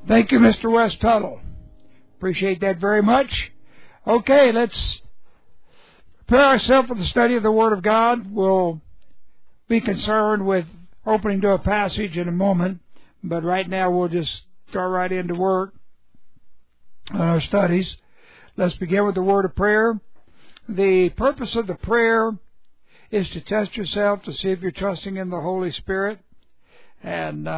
Thank you, Mr. West Tuttle. Appreciate that very much. Okay, let's prepare ourselves for the study of the Word of God. We'll be concerned with opening to a passage in a moment, but right now we'll just start right into work on our studies. Let's begin with the word of prayer. The purpose of the prayer is to test yourself to see if you're trusting in the Holy Spirit. And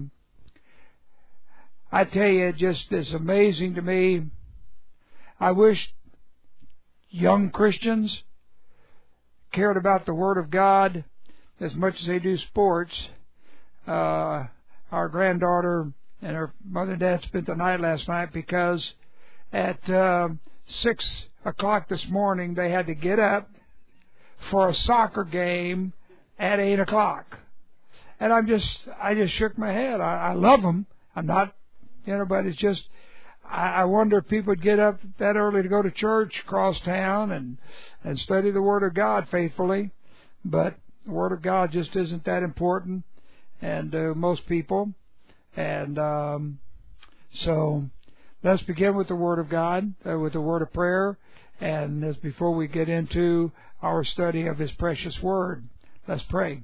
I tell you, it just is amazing to me. I wish young Christians cared about the Word of God as much as they do sports. Our granddaughter and her mother and dad spent the night last night because at 6 o'clock this morning they had to get up for a soccer game at 8 o'clock. And I just shook my head. I love them. I'm not, but it's just, I wonder if people would get up that early to go to church across town and study the Word of God faithfully. But the Word of God just isn't that important and most people. And so let's begin with the Word of God, with the word of prayer. And as before we get into our study of His precious Word, let's pray.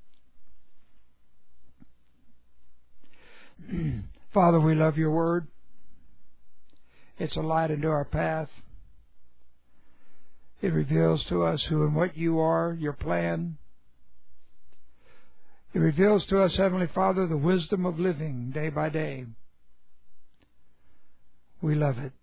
Father, we love your Word. It's a light into our path. It reveals to us who and what you are, your plan. It reveals to us, Heavenly Father, the wisdom of living day by day. We love it.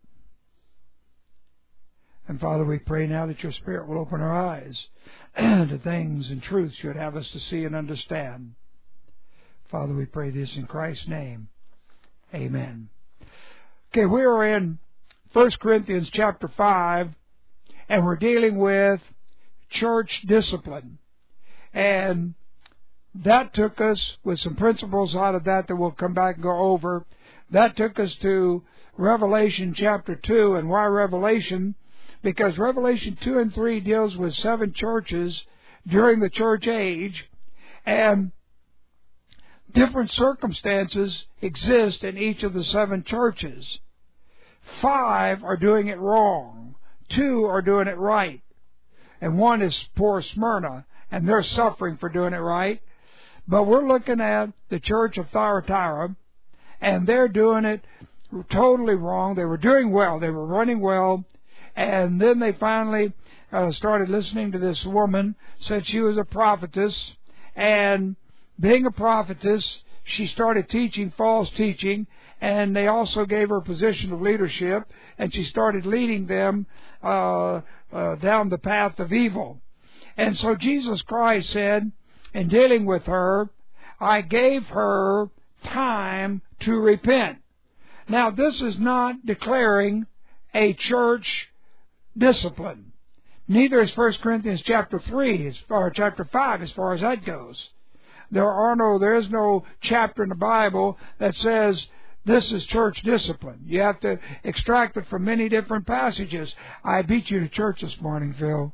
And Father, we pray now that your Spirit will open our eyes to things and truths you'd have us to see and understand. Father, we pray this in Christ's name. Amen. Okay, we are in 1 Corinthians chapter 5, and we're dealing with church discipline. And that took us, with some principles out of that we'll come back and go over, that took us to Revelation chapter 2. And why Revelation? Because Revelation 2 and 3 deals with 7 churches during the church age, and different circumstances exist in each of the 7 churches. 5 are doing it wrong. 2 are doing it right. And 1 is poor Smyrna, and they're suffering for doing it right. But we're looking at the church of Thyatira, and they're doing it totally wrong. They were doing well. They were running well. And then they finally started listening to this woman, said she was a prophetess, and being a prophetess, she started teaching false teaching, and they also gave her a position of leadership, and she started leading them down the path of evil. And so Jesus Christ said, in dealing with her, I gave her time to repent. Now, this is not declaring a church discipline. Neither is 1 Corinthians chapter 3 or chapter 5 as far as that goes. There is no chapter in the Bible that says this is church discipline. You have to extract it from many different passages. I beat you to church this morning, Phil.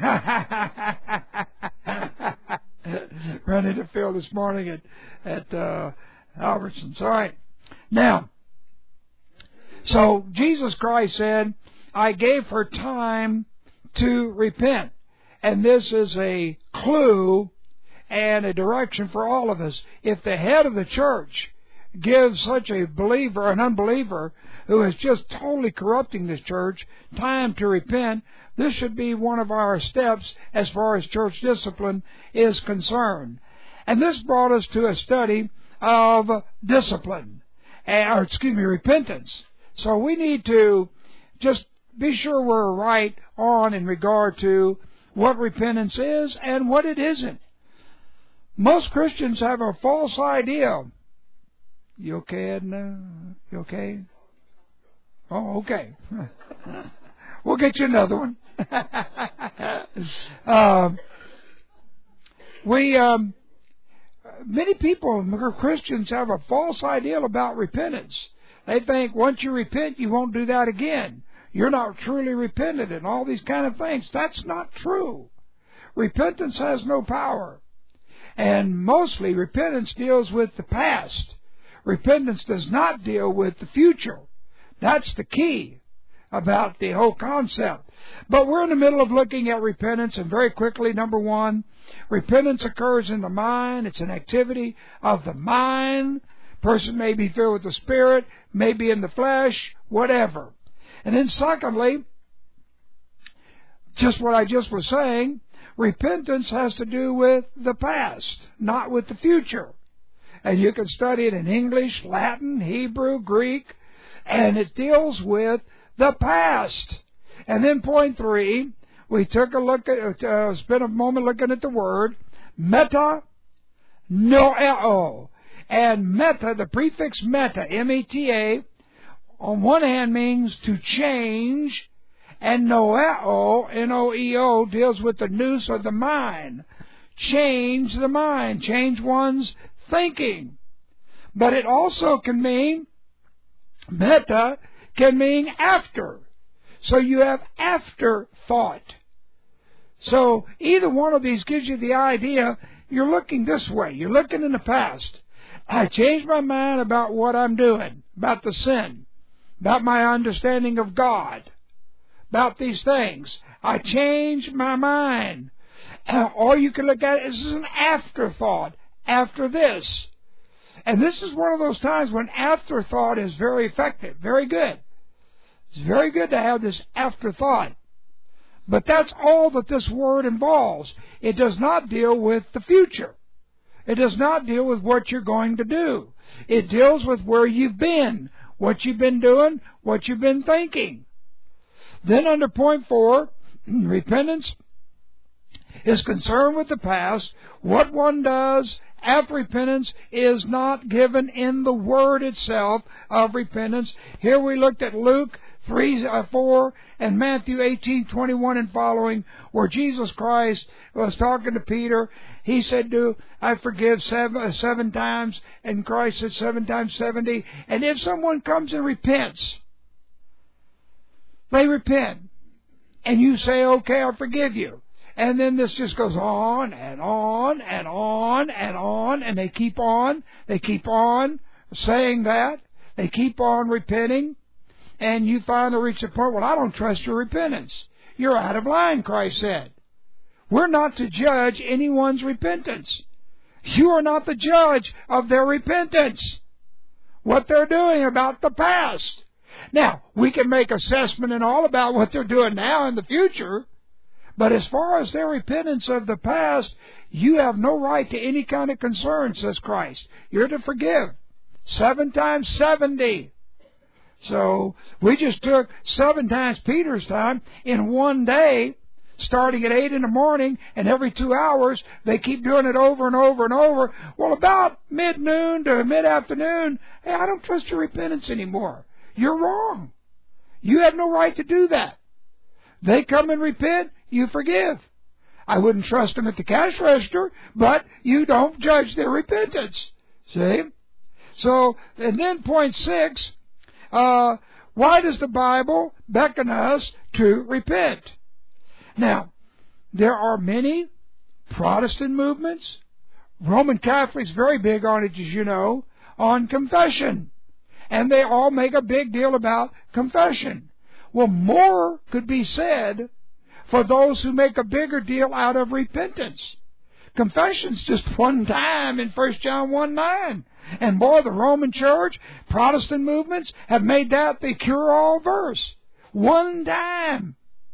Ran into Phil this morning at Albertsons. All right. Now, so Jesus Christ said, I gave her time to repent. And this is a clue and a direction for all of us. If the head of the church gives such a believer, an unbeliever, who is just totally corrupting this church, time to repent, this should be one of our steps as far as church discipline is concerned. And this brought us to a study of discipline, repentance. So we need to just be sure we're right on in regard to what repentance is and what it isn't. Most Christians have a false idea. You okay, Edna? You okay? Oh, okay. We'll get you another one. Many people, Christians, have a false idea about repentance. They think once you repent, you won't do that again. You're not truly repentant and all these kind of things. That's not true. Repentance has no power. And mostly repentance deals with the past. Repentance does not deal with the future. That's the key about the whole concept. But we're in the middle of looking at repentance, and very quickly, number one, repentance occurs in the mind. It's an activity of the mind. Person may be filled with the Spirit, may be in the flesh, whatever. And then secondly, just what I just was saying, repentance has to do with the past, not with the future. And you can study it in English, Latin, Hebrew, Greek, and it deals with the past. And then point 3, we took a look at, spent a moment looking at the word metanoeo. And meta, the prefix meta, M-E-T-A, on one hand means to change, and noeo, N-O-E-O, deals with the nous of the mind. Change the mind, change one's thinking. But it also can mean, meta can mean after. So you have afterthought. So either one of these gives you the idea you're looking this way. You're looking in the past. I changed my mind about what I'm doing, about the sin, about my understanding of God, about these things. I changed my mind. Or you can look at it as an afterthought, after this. And this is one of those times when afterthought is very effective, very good. It's very good to have this afterthought. But that's all that this word involves. It does not deal with the future. It does not deal with what you're going to do. It deals with where you've been, what you've been doing, what you've been thinking. Then under point 4, repentance is concerned with the past. What one does after repentance is not given in the word itself of repentance. Here we looked at Luke 3:4 and Matthew 18:21 and following, where Jesus Christ was talking to Peter. He said, I forgive seven times, and Christ said 7 times 70. And if someone comes and repents, they repent, and you say, okay, I forgive you. And then this just goes on and on and on and on, and they keep on saying that. They keep on repenting. And you finally reach the point, well, I don't trust your repentance. You're out of line, Christ said. We're not to judge anyone's repentance. You are not the judge of their repentance, what they're doing about the past. Now, we can make assessment and all about what they're doing now in the future, but as far as their repentance of the past, you have no right to any kind of concern, says Christ. You're to forgive 7 times 70. So we just took 7 times Peter's time in one day, starting at 8 in the morning, and every 2 hours they keep doing it over and over and over. Well, about mid-noon to mid-afternoon, hey, I don't trust your repentance anymore. You're wrong. You have no right to do that. They come and repent, you forgive. I wouldn't trust them at the cash register, but you don't judge their repentance. See? So, and then point 6, why does the Bible beckon us to repent? Now, there are many Protestant movements. Roman Catholics very big on it, as you know, on confession. And they all make a big deal about confession. Well, more could be said for those who make a bigger deal out of repentance. Confession's just one time in 1 John 1:9. And boy, the Roman Church, Protestant movements have made that the cure-all verse. One time.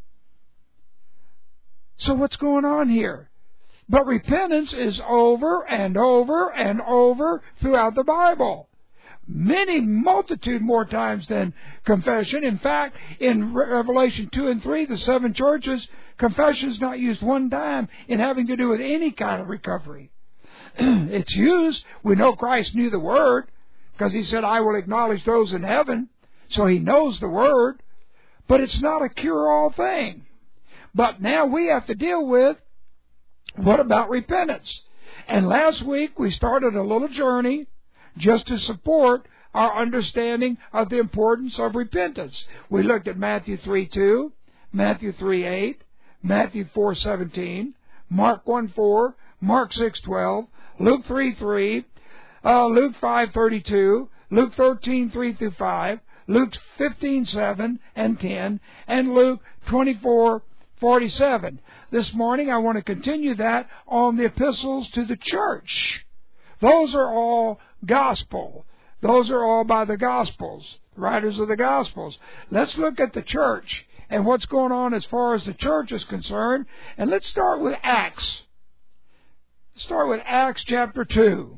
So what's going on here? But repentance is over and over and over throughout the Bible. Many multitude more times than confession. In fact, in Revelation 2 and 3, the 7 churches, confession is not used one time in having to do with any kind of recovery. It's used. We know Christ knew the Word because He said, I will acknowledge those in heaven. So He knows the Word. But it's not a cure-all thing. But now we have to deal with, what about repentance? And last week we started a little journey just to support our understanding of the importance of repentance. We looked at Matthew 3:2, Matthew 3:8, Matthew 4:17, Mark 1:4, Mark 6:12, Luke 3:3, Luke 5:32, Luke 13:3-5, Luke 15:7 and 10, and Luke 24:47. This morning I want to continue that on the epistles to the church. Those are all gospel. Those are all by the Gospels, writers of the Gospels. Let's look at the church and what's going on as far as the church is concerned. And let's start with Acts. Start with Acts chapter 2.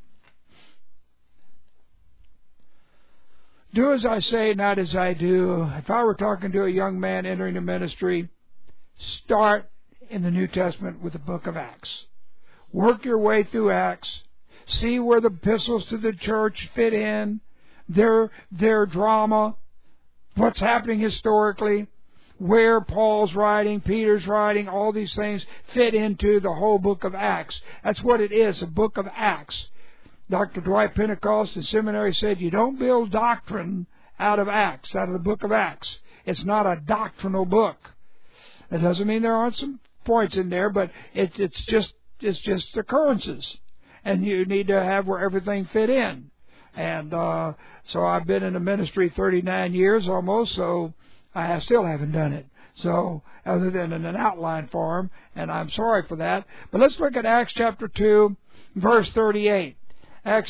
Do as I say, not as I do. If I were talking to a young man entering the ministry, start in the New Testament with the book of Acts. Work your way through Acts. See where the epistles to the church fit in, their drama, what's happening historically, where Paul's writing, Peter's writing, all these things fit into the whole book of Acts. That's what it is, a book of Acts. Dr. Dwight Pentecost in seminary said, you don't build doctrine out of Acts, out of the book of Acts. It's not a doctrinal book. It doesn't mean there aren't some points in there, but it's just occurrences. And you need to have where everything fit in. And so I've been in the ministry 39 years almost, so I still haven't done it. So, other than in an outline form, and I'm sorry for that. But let's look at Acts chapter 2, verse 38. Acts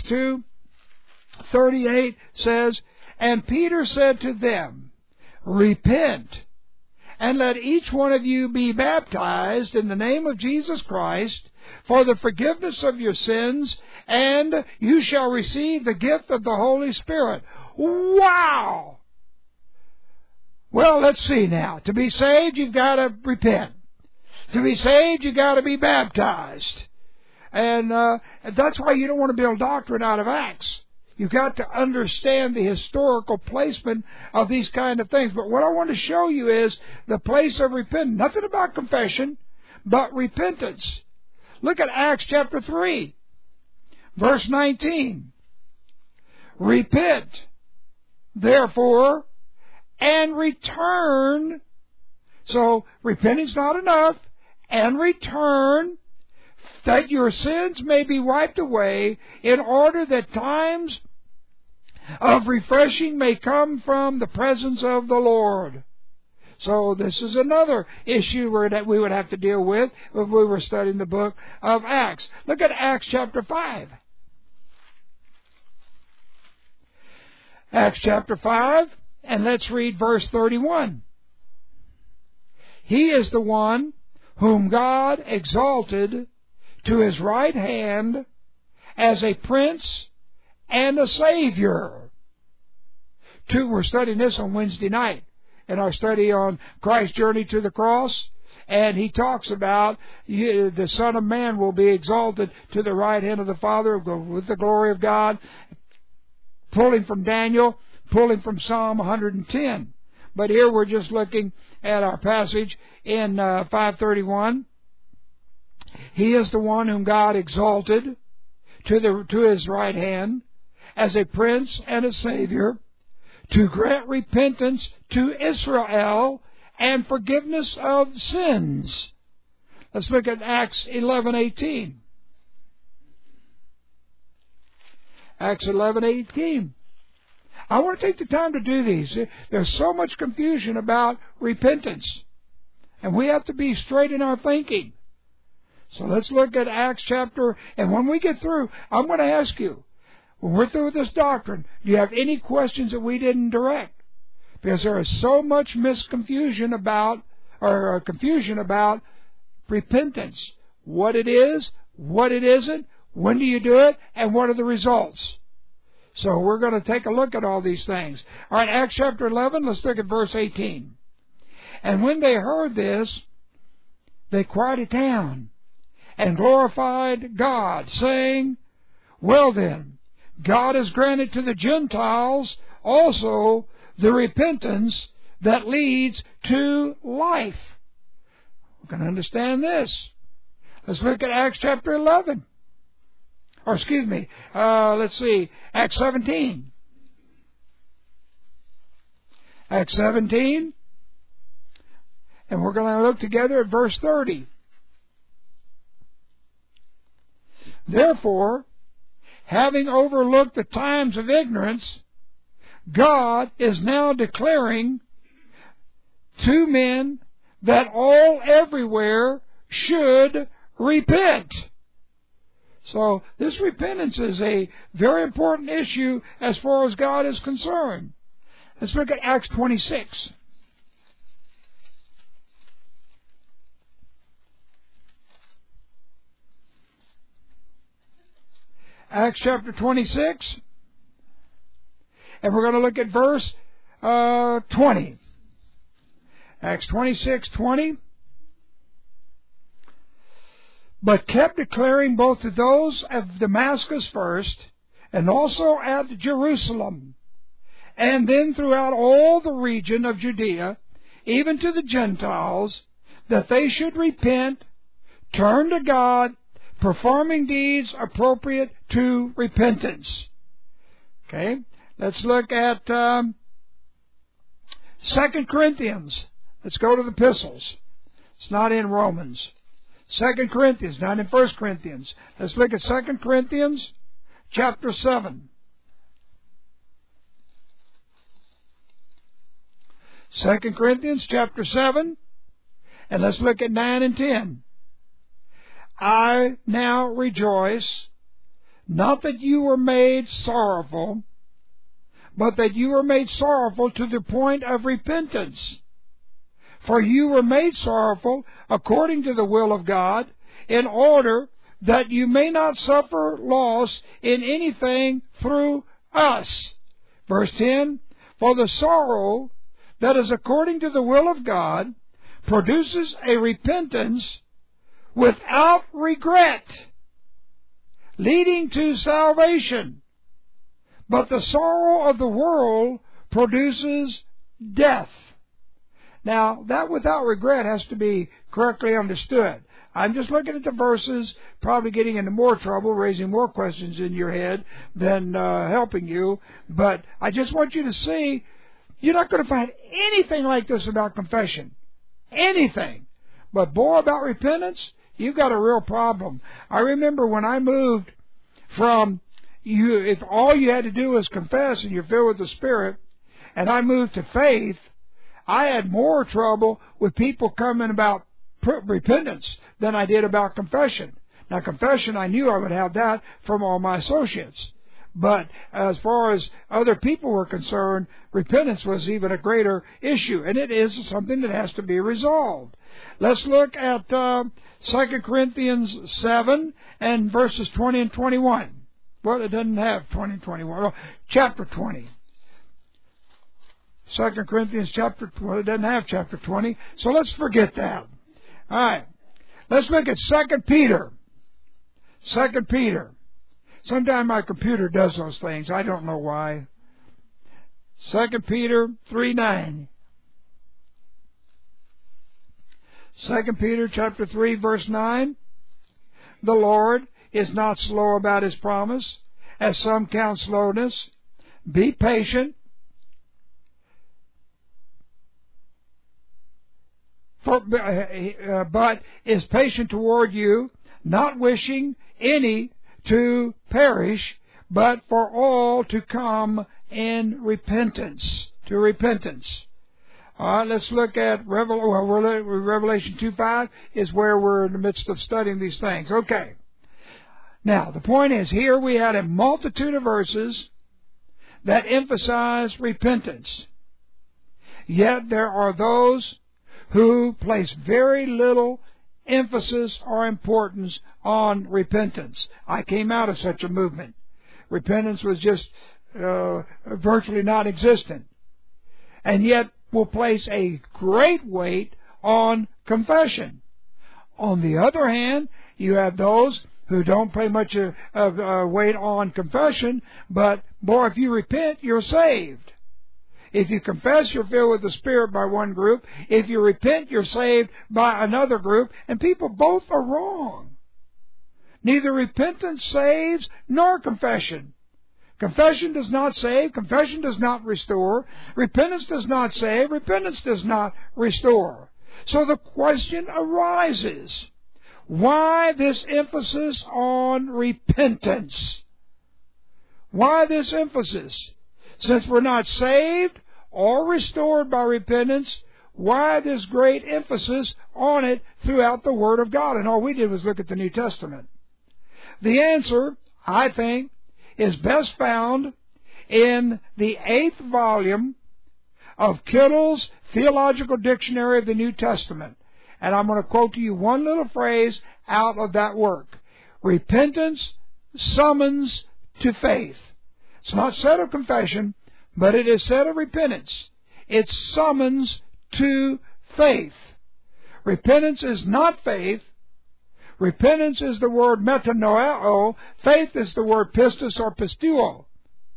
2:38 says, And Peter said to them, Repent, and let each one of you be baptized in the name of Jesus Christ, for the forgiveness of your sins, and you shall receive the gift of the Holy Spirit. Wow! Well, let's see now. To be saved, you've got to repent. To be saved, you've got to be baptized. And that's why you don't want to build doctrine out of Acts. You've got to understand the historical placement of these kind of things. But what I want to show you is the place of repentance. Nothing about confession, but repentance. Look at Acts chapter 3, verse 19. Repent, therefore, and return. So, repenting's not enough. And return, that your sins may be wiped away, in order that times of refreshing may come from the presence of the Lord. So this is another issue that we would have to deal with if we were studying the book of Acts. Look at Acts chapter 5. Acts chapter 5, and let's read verse 31. He is the one whom God exalted to His right hand as a prince and a Savior. We're studying this on Wednesday night in our study on Christ's journey to the cross. And he talks about the Son of Man will be exalted to the right hand of the Father with the glory of God. Pulling from Daniel, pulling from Psalm 110. But here we're just looking at our passage in 531. He is the one whom God exalted to His right hand as a prince and a Savior, to grant repentance to Israel and forgiveness of sins. Let's look at Acts 11:18. Acts 11:18. I want to take the time to do these. There's so much confusion about repentance, and we have to be straight in our thinking. So let's look at Acts chapter, and when we get through, I'm going to ask you, when we're through with this doctrine, do you have any questions that we didn't direct? Because there is so much confusion about repentance. What it is, what it isn't, when do you do it, and what are the results? So we're going to take a look at all these things. All right, Acts chapter 11, let's look at verse 18. And when they heard this, they quieted down and glorified God, saying, Well then, God has granted to the Gentiles also the repentance that leads to life. We're going to understand this. Let's look at Acts chapter 11. Or excuse me, let's see, Acts 17. Acts 17. And we're going to look together at verse 30. Therefore, having overlooked the times of ignorance, God is now declaring to men that all everywhere should repent. So this repentance is a very important issue as far as God is concerned. Let's look at Acts 26. Acts chapter 26. And we're going to look at verse 20. Acts 26:20. But kept declaring both to those of Damascus first, and also at Jerusalem, and then throughout all the region of Judea, even to the Gentiles, that they should repent, turn to God, performing deeds appropriate to repentance. Okay, let's look at 2 Corinthians. Let's go to the epistles. It's not in Romans. 2 Corinthians, not in 1 Corinthians. Let's look at 2 Corinthians chapter 7. 2 Corinthians chapter 7, and let's look at 9 and 10. I now rejoice, not that you were made sorrowful, but that you were made sorrowful to the point of repentance. For you were made sorrowful according to the will of God, in order that you may not suffer loss in anything through us. Verse 10, for the sorrow that is according to the will of God produces a repentance without regret, leading to salvation. But the sorrow of the world produces death. Now, that without regret has to be correctly understood. I'm just looking at the verses, probably getting into more trouble, raising more questions in your head than helping you. But I just want you to see, you're not going to find anything like this about confession. Anything. But boy, about repentance, you've got a real problem. I remember when I moved from, if all you had to do was confess and you're filled with the Spirit, and I moved to faith, I had more trouble with people coming about repentance than I did about confession. Now, confession, I knew I would have that from all my associates. But as far as other people were concerned, repentance was even a greater issue. And it is something that has to be resolved. Let's look at 2 Corinthians 7 and verses 20 and 21. Well, it doesn't have 20 and 21. Well, chapter 20. 2 Corinthians chapter 20, it doesn't have chapter 20, so let's forget that. All right. Let's look at 2 Peter. 2 Peter. Sometimes my computer does those things. I don't know why. 2 Peter 3:9. 2 Peter chapter 3, verse 9. The Lord is not slow about His promise, as some count slowness. Be patient, but is patient toward you, not wishing any to perish, but for all to come in repentance, to repentance. All right, let's look at Revelation 2:5 is where we're in the midst of studying these things. Okay. Now, the point is, here we had a multitude of verses that emphasize repentance. Yet there are those who place very little emphasis or importance on repentance. I came out of such a movement. Repentance was just virtually non-existent. And yet will place a great weight on confession. On the other hand, you have those who don't pay much of weight on confession, but boy, if you repent, you're saved. If you confess, you're filled with the Spirit by one group. If you repent, you're saved by another group. And people both are wrong. Neither repentance saves nor confession. Confession does not save. Confession does not restore. Repentance does not save. Repentance does not restore. So the question arises, why this emphasis on repentance? Why this emphasis? Since we're not saved or restored by repentance, why this great emphasis on it throughout the Word of God? And all we did was look at the New Testament. The answer, I think, is best found in the 8th volume of Kittle's Theological Dictionary of the New Testament. And I'm going to quote to you one little phrase out of that work. Repentance summons to faith. It's not said of confession, but it is said of repentance. It summons to faith. Repentance is not faith. Repentance is the word metanoeo. Faith is the word pistis or pistuo.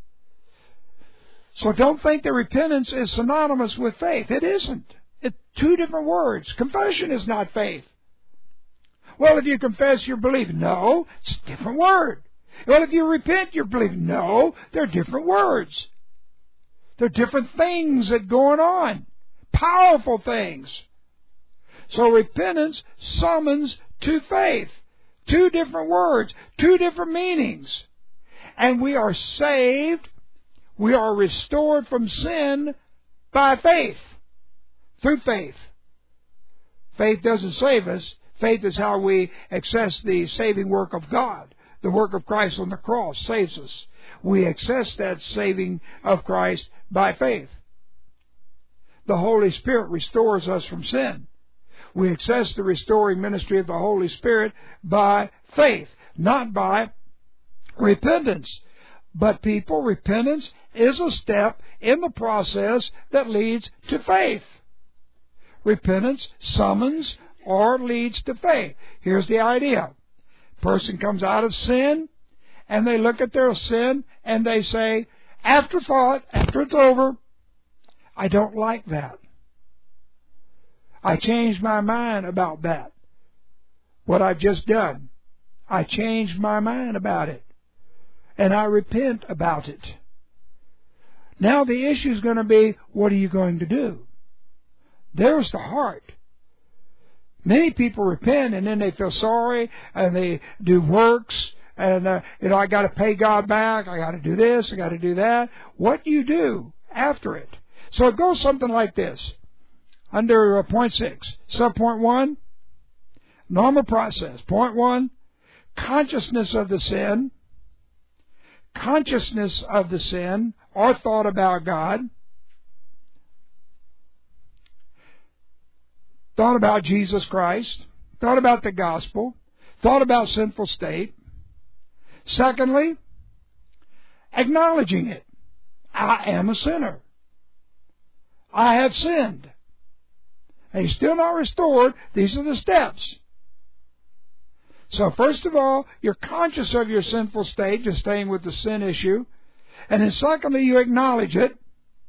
So don't think that repentance is synonymous with faith. It isn't. It's two different words. Confession is not faith. Well, if you confess, you're believing. No, it's a different word. Well, if you repent, you're believing. No, they're different words. They're different things that are going on. Powerful things. So repentance summons to faith. Two different words, two different meanings. And we are saved, we are restored from sin by faith. Through faith. Faith doesn't save us. Faith is how we access the saving work of God. The work of Christ on the cross saves us. We access that saving of Christ by faith. The Holy Spirit restores us from sin. We access the restoring ministry of the Holy Spirit by faith, not by repentance. But people, repentance is a step in the process that leads to faith. Repentance summons or leads to faith. Here's the idea. A person comes out of sin, and they look at their sin, and they say, after thought, after it's over, I don't like that. I changed my mind about that. What I've just done. I changed my mind about it. And I repent about it. Now the issue is going to be, what are you going to do? There's the heart. Many people repent and then they feel sorry and they do works and, I got to pay God back. I got to do this. I got to do that. What do you do after it? So it goes something like this. Under point 6, subpoint 1, normal process. Point 1, consciousness of the sin. Consciousness of the sin or thought about God. Thought about Jesus Christ. Thought about the gospel. Thought about sinful state. Secondly, acknowledging it. I am a sinner. I have sinned. And he's still not restored. These are the steps. So first of all, you're conscious of your sinful state, just staying with the sin issue. And then secondly, you acknowledge it.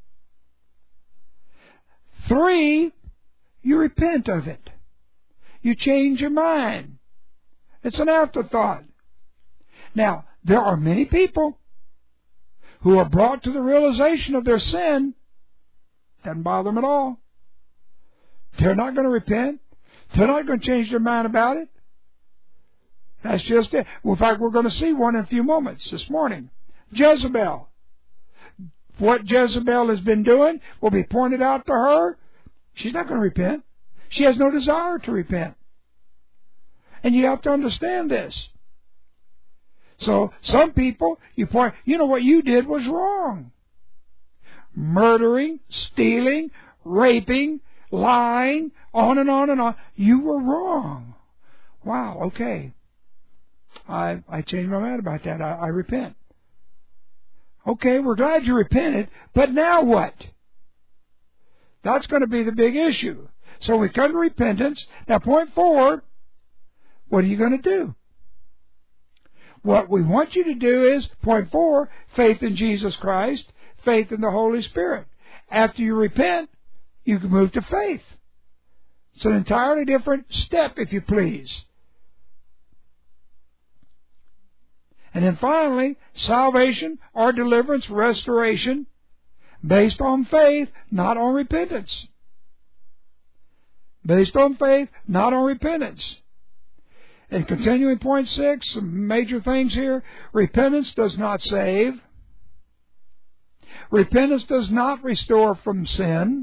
3, you repent of it. You change your mind. It's an afterthought. Now, there are many people who are brought to the realization of their sin. Doesn't bother them at all. They're not going to repent. They're not going to change their mind about it. That's just it. Well, in fact, we're going to see one in a few moments this morning. Jezebel. What Jezebel has been doing will be pointed out to her. She's not going to repent. She has no desire to repent. And you have to understand this. So, some people, what you did was wrong. Murdering, stealing, raping, lying, on and on and on. You were wrong. Wow, okay. I changed my mind about that. I repent. Okay, we're glad you repented, but now what? That's going to be the big issue. So we come to repentance. Now, point 4, what are you going to do? What we want you to do is, point 4, faith in Jesus Christ, faith in the Holy Spirit. After you repent, you can move to faith. It's an entirely different step, if you please. And then finally, salvation or deliverance, restoration, based on faith, not on repentance. Based on faith, not on repentance. And continuing point 6, some major things here. Repentance does not save. Repentance does not restore from sin.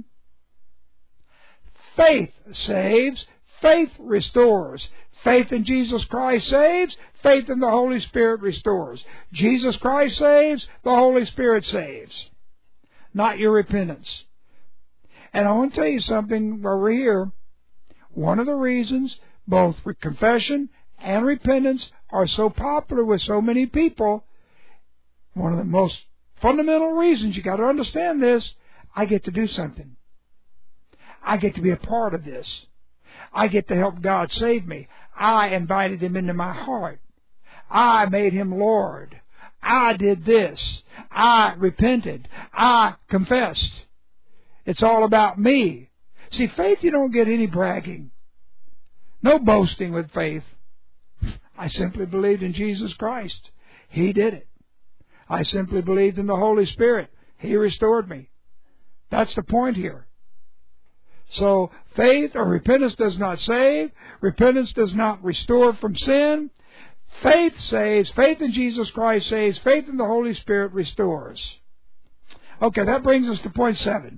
Faith saves. Faith restores. Faith in Jesus Christ saves. Faith in the Holy Spirit restores. Jesus Christ saves. The Holy Spirit saves. Not your repentance. And I want to tell you something while we're here. One of the reasons both confession and repentance are so popular with so many people, one of the most fundamental reasons, you got to understand this, I get to do something. I get to be a part of this. I get to help God save me. I invited Him into my heart. I made Him Lord. I did this. I repented. I confessed. It's all about me. See, faith, you don't get any bragging. No boasting with faith. I simply believed in Jesus Christ. He did it. I simply believed in the Holy Spirit. He restored me. That's the point here. So faith or repentance does not save. Repentance does not restore from sin. Faith saves. Faith in Jesus Christ saves. Faith in the Holy Spirit restores. Okay, that brings us to point 7.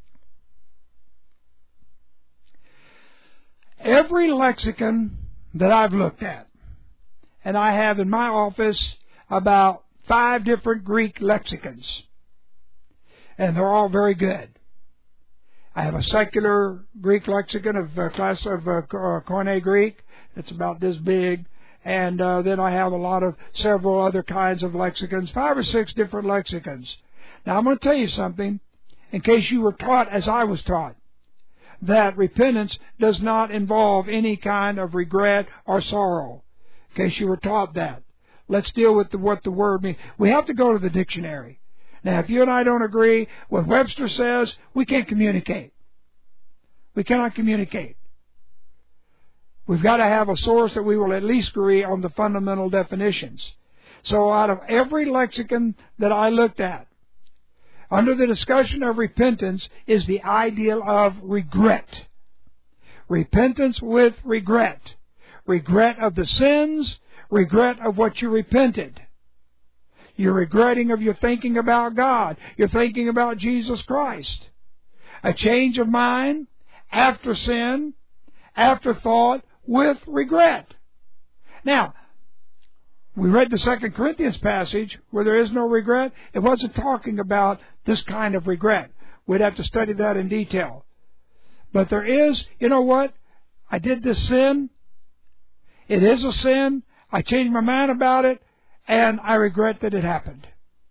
Every lexicon that I've looked at, and I have in my office about 5 different Greek lexicons, and they're all very good. I have a secular Greek lexicon of class of Koine Greek. It's about this big. And then I have several other kinds of lexicons, 5 or 6 different lexicons. Now I'm going to tell you something, in case you were taught as I was taught, that repentance does not involve any kind of regret or sorrow. In case you were taught that. Let's deal with what the word means. We have to go to the dictionary. Now, if you and I don't agree with what Webster says, we can't communicate. We cannot communicate. We've got to have a source that we will at least agree on the fundamental definitions. So out of every lexicon that I looked at, under the discussion of repentance is the ideal of regret. Repentance with regret. Regret of the sins, regret of what you repented. You're regretting of your thinking about God. You're thinking about Jesus Christ. A change of mind after sin, after thought, with regret. Now, we read the 2 Corinthians passage where there is no regret. It wasn't talking about this kind of regret. We'd have to study that in detail. But there is, you know what? I did this sin. It is a sin. I changed my mind about it. And I regret that it happened.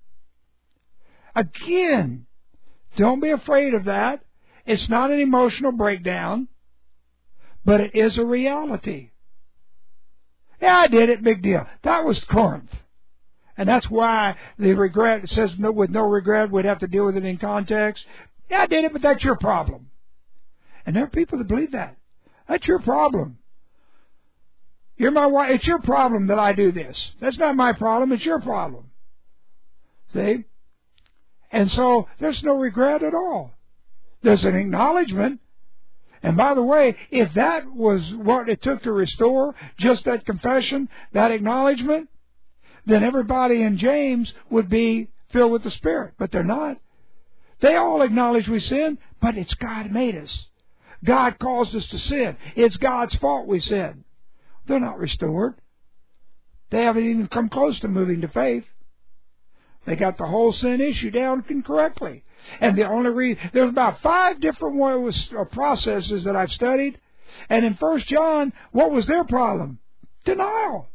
Again, don't be afraid of that. It's not an emotional breakdown, but it is a reality. Yeah, I did it, big deal. That was Corinth. And that's why the regret, it says no, with no regret, we'd have to deal with it in context. Yeah, I did it, but that's your problem. And there are people that believe that. That's your problem. You're my wife. It's your problem that I do this. That's not my problem. It's your problem. See? And so there's no regret at all. There's an acknowledgement. And by the way, if that was what it took to restore, just that confession, that acknowledgement, then everybody in James would be filled with the Spirit. But they're not. They all acknowledge we sin, but it's God made us. God caused us to sin. It's God's fault we sin. They're not restored. They haven't even come close to moving to faith. They got the whole sin issue down incorrectly. And the only reason, there's about 5 different processes that I've studied. And in 1 John, what was their problem? Denial.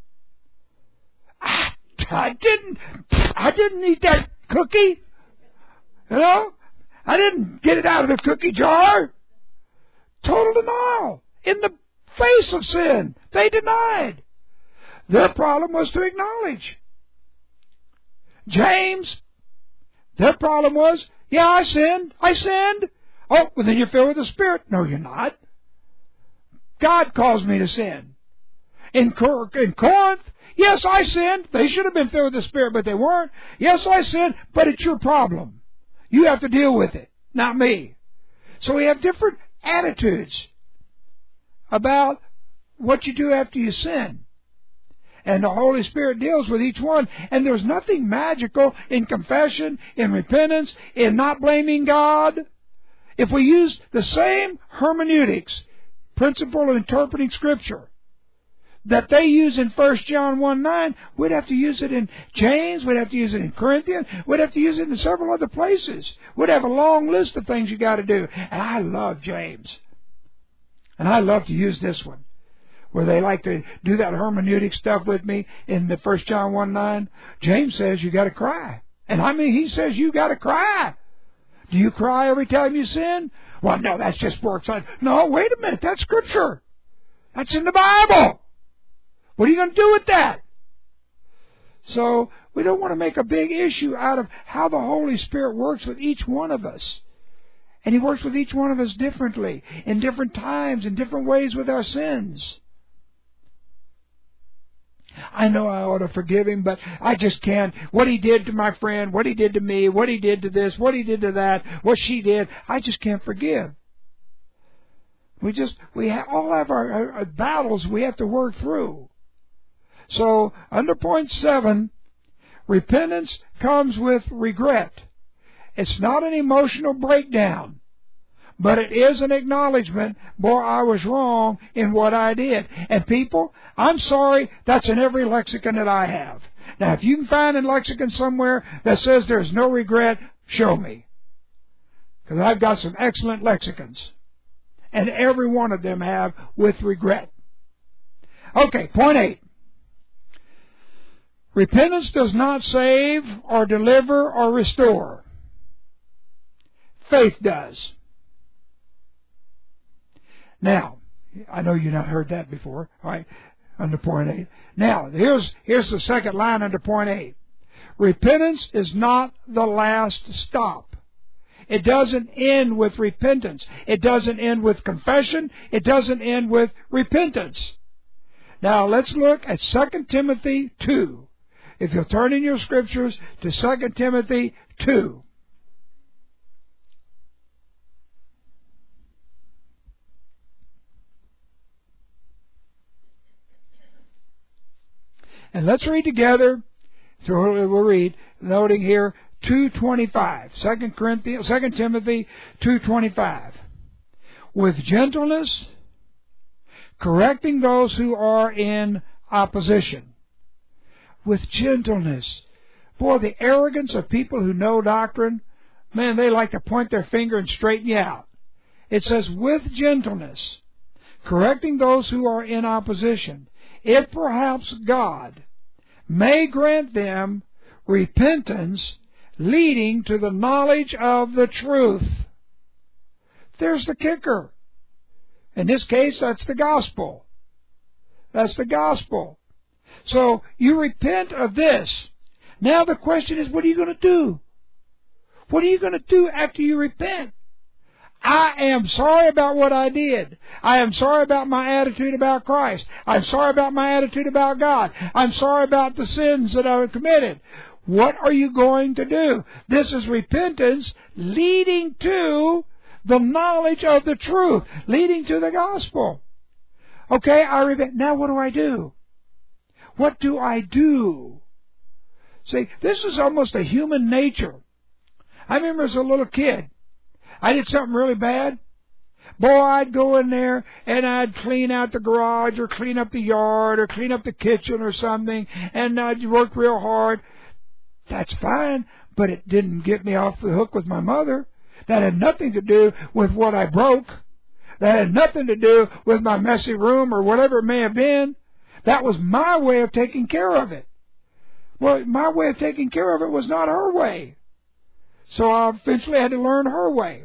I didn't eat that cookie. You know? I didn't get it out of the cookie jar. Total denial. In the face of sin. They denied. Their problem was to acknowledge. James, their problem was, yeah, I sinned. Oh, well then you're filled with the Spirit. No, you're not. God caused me to sin. In Corinth, yes, I sinned. They should have been filled with the Spirit, but they weren't. Yes, I sinned, but it's your problem. You have to deal with it, not me. So we have different attitudes about what you do after you sin. And the Holy Spirit deals with each one. And there's nothing magical in confession, in repentance, in not blaming God. If we use the same hermeneutics, principle of interpreting Scripture, that they use in 1 John 1:9, we'd have to use it in James, we'd have to use it in Corinthians, we'd have to use it in several other places. We'd have a long list of things you got to do. And I love James. And I love to use this one, where they like to do that hermeneutic stuff with me in the 1 John 1:9. James says you got to cry. And I mean, he says you got to cry. Do you cry every time you sin? Well, no, that's just works. No, wait a minute. That's Scripture. That's in the Bible. What are you going to do with that? So we don't want to make a big issue out of how the Holy Spirit works with each one of us. And He works with each one of us differently, in different times, in different ways with our sins. I know I ought to forgive him, but I just can't. What he did to my friend, what he did to me, what he did to this, what he did to that, what she did, I just can't forgive. We all have our battles we have to work through. So, under point 7, repentance comes with regret. It's not an emotional breakdown, but it is an acknowledgement, boy, I was wrong in what I did. And people, I'm sorry, that's in every lexicon that I have. Now, if you can find a lexicon somewhere that says there's no regret, show me. Because I've got some excellent lexicons. And every one of them have with regret. Okay, point 8. Repentance does not save or deliver or restore. Faith does. Now, I know you've not heard that before, right? Under point 8. Now, here's the second line under point 8. Repentance is not the last stop. It doesn't end with repentance. It doesn't end with confession. It doesn't end with repentance. Now, let's look at 2 Timothy 2. If you'll turn in your scriptures to 2 Timothy 2. And let's read together. So we'll read, noting here, 2:25. 2 Timothy 2:25. With gentleness, correcting those who are in opposition. With gentleness. Boy, the arrogance of people who know doctrine, man, they like to point their finger and straighten you out. It says, with gentleness, correcting those who are in opposition, if perhaps God may grant them repentance leading to the knowledge of the truth. There's the kicker. In this case, that's the gospel. That's the gospel. So you repent of this. Now the question is, what are you going to do? What are you going to do after you repent? I am sorry about what I did. I am sorry about my attitude about Christ. I'm sorry about my attitude about God. I'm sorry about the sins that I committed. What are you going to do? This is repentance leading to the knowledge of the truth, leading to the gospel. Okay, I repent. Now what do I do? What do I do? See, this is almost a human nature. I remember as a little kid, I did something really bad. Boy, I'd go in there and I'd clean out the garage or clean up the yard or clean up the kitchen or something, and I'd work real hard. That's fine, but it didn't get me off the hook with my mother. That had nothing to do with what I broke. That had nothing to do with my messy room or whatever it may have been. That was my way of taking care of it. Well, my way of taking care of it was not her way. So I eventually had to learn her way.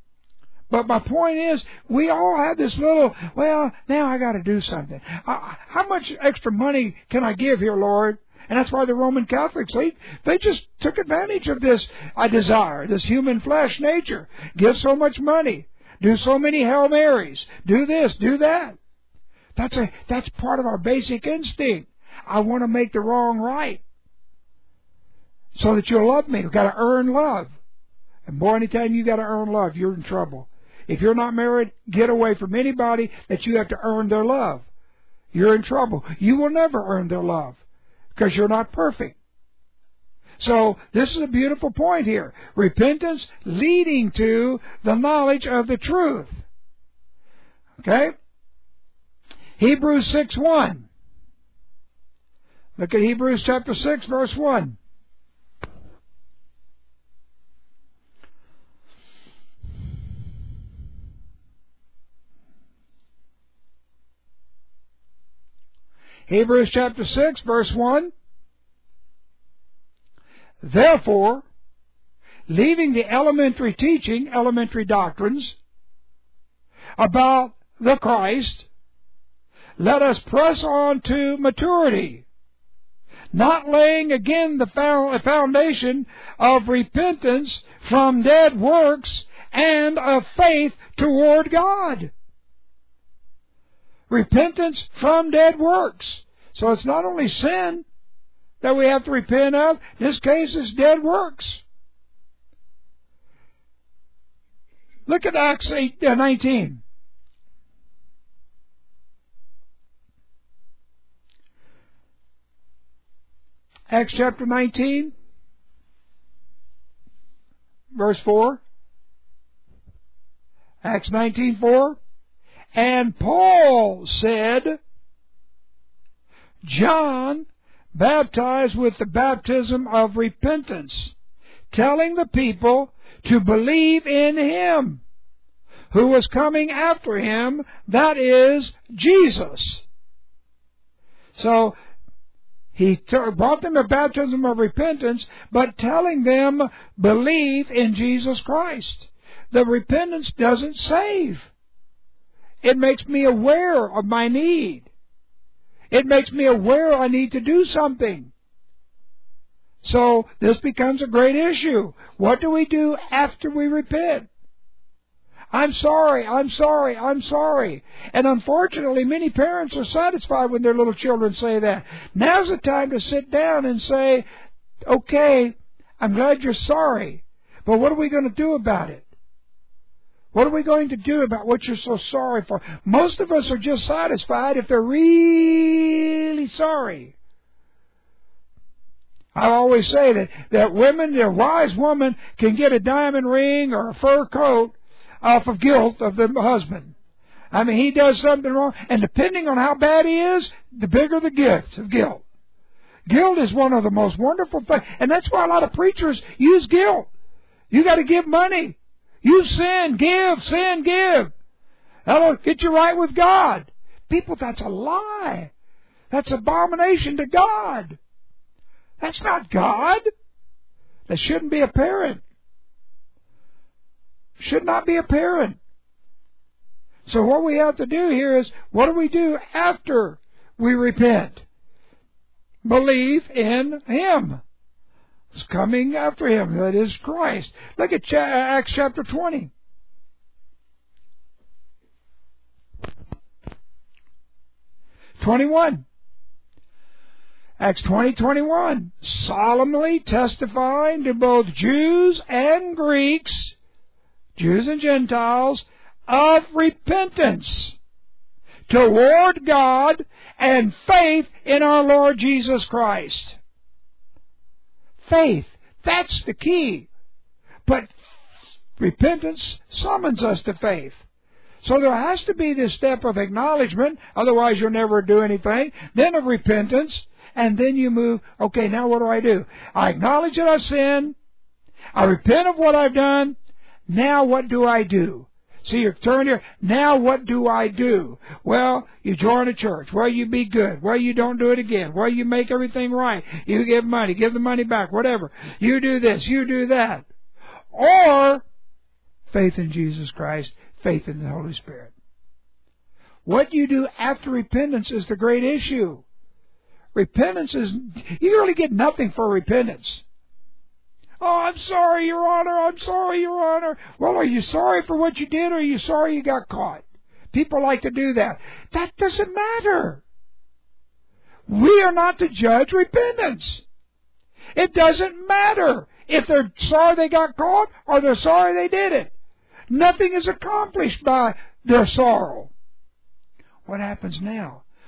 But my point is, we all have this little, well, now I got to do something. How much extra money can I give here, Lord? And that's why the Roman Catholics, they just took advantage of this desire, this human flesh nature. Give so much money. Do so many Hail Marys. Do this, do that. That's part of our basic instinct. I want to make the wrong right so that you'll love me. We've got to earn love. And boy, anytime you got to earn love, you're in trouble. If you're not married, get away from anybody that you have to earn their love. you're in trouble. You will never earn their love because you're not perfect. So this is a beautiful point here. Repentance leading to the knowledge of the truth. Okay? Hebrews 6:1. Look at Hebrews chapter 6, verse 1. Hebrews chapter 6, verse 1. Therefore, leaving the elementary teaching, elementary doctrines about the Christ, let us press on to maturity, not laying again the foundation of repentance from dead works and of faith toward God. Repentance from dead works. So it's not only sin that we have to repent of. In this case, it's dead works. Look at Acts 19. Acts chapter 19, verse 4. Acts 19:4. And Paul said, John baptized with the baptism of repentance, telling the people to believe in him who was coming after him, that is, Jesus. So, he brought them a baptism of repentance, but telling them, believe in Jesus Christ. The repentance doesn't save. It makes me aware of my need. It makes me aware I need to do something. So this becomes a great issue. What do we do after we repent? I'm sorry, I'm sorry, I'm sorry. And unfortunately, many parents are satisfied when their little children say that. Now's the time to sit down and say, okay, I'm glad you're sorry, but what are we going to do about it? What are we going to do about what you're so sorry for? Most of us are just satisfied if they're really sorry. I always say that women, a wise woman, can get a diamond ring or a fur coat off of guilt of the husband. I mean, he does something wrong, and depending on how bad he is, the bigger the gift of guilt. Guilt is one of the most wonderful things, and that's why a lot of preachers use guilt. You got to give money. You sin, give. That'll get you right with God. People, that's a lie. That's abomination to God. That's not God. That shouldn't be apparent. Should not be apparent. So what we have to do here is, what do we do after we repent? Believe in Him. It's coming after Him, that is Christ. Look at Acts chapter 20. Acts 20:21. Solemnly testifying to both Jews and Greeks, Jews and Gentiles, of repentance toward God and faith in our Lord Jesus Christ. Faith, that's the key. But repentance summons us to faith. So there has to be this step of acknowledgement, otherwise you'll never do anything, then of repentance, and then you move, okay, now what do? I acknowledge that I've sinned, I repent of what I've done, now what do I do? See, you're turning here, now what do I do? Well, you join a church. Well, you be good. Well, you don't do it again. Well, you make everything right. You give money, give the money back, whatever. You do this, you do that. Or faith in Jesus Christ, faith in the Holy Spirit. What you do after repentance is the great issue. Repentance is, you really get nothing for repentance. Oh, I'm sorry, Your Honor, I'm sorry, Your Honor. Well, are you sorry for what you did, or are you sorry you got caught? People like to do that. That doesn't matter. We are not to judge repentance. It doesn't matter if they're sorry they got caught or they're sorry they did it. Nothing is accomplished by their sorrow. What happens now?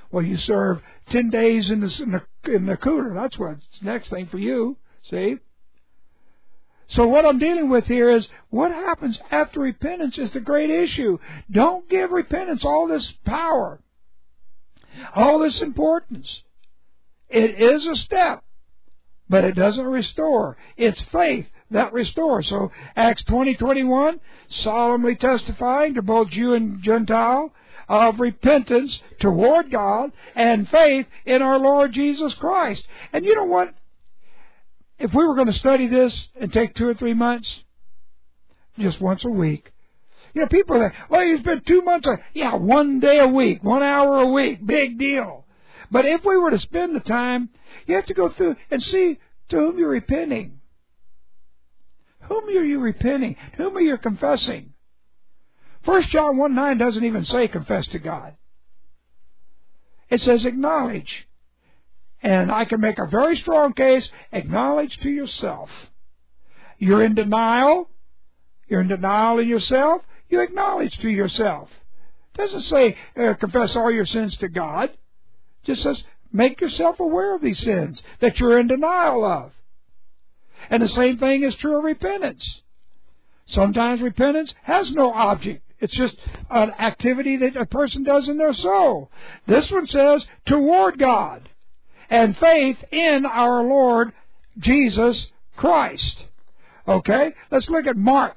Well, you serve 10 days in the cooler. That's what's the next thing for you. See? So what I'm dealing with here is what happens after repentance is the great issue. Don't give repentance all this power, all this importance. It is a step, but it doesn't restore. It's faith that restores. So Acts 20:21, solemnly testifying to both Jew and Gentile of repentance toward God and faith in our Lord Jesus Christ. And you know what? If we were going to study this and take 2 or 3 months, just once a week, you know, people are like, well, you spent 2 months. Yeah, 1 day a week, 1 hour a week, big deal. But if we were to spend the time, you have to go through and see to whom you're repenting. Whom are you repenting? Whom are you confessing? 1 John 1:9 doesn't even say confess to God. It says acknowledge. And I can make a very strong case, acknowledge to yourself. You're in denial. You're in denial in yourself. You acknowledge to yourself. It doesn't say confess all your sins to God. It just says make yourself aware of these sins that you're in denial of. And the same thing is true of repentance. Sometimes repentance has no object. It's just an activity that a person does in their soul. This one says toward God and faith in our Lord Jesus Christ. Okay? Let's look at Mark.